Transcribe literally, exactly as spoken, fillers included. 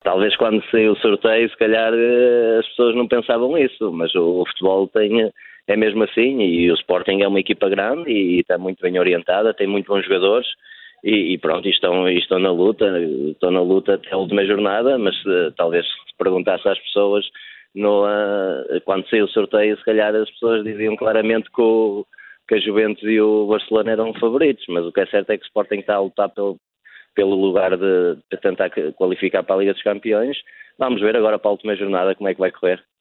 talvez quando saiu o sorteio, se calhar eh, as pessoas não pensavam isso, mas o, o futebol tem, é mesmo assim, e o Sporting é uma equipa grande e, e está muito bem orientada, tem muito bons jogadores, e, e pronto, e estão, e estão na luta, estão na luta até a última jornada, mas eh, talvez se perguntasse às pessoas, no, uh, quando saiu o sorteio, se calhar as pessoas diziam claramente que, o, que a Juventus e o Barcelona eram favoritos, mas o que é certo é que o Sporting está a lutar pelo, pelo lugar de, de tentar qualificar para a Liga dos Campeões. Vamos ver agora para a última jornada como é que vai correr.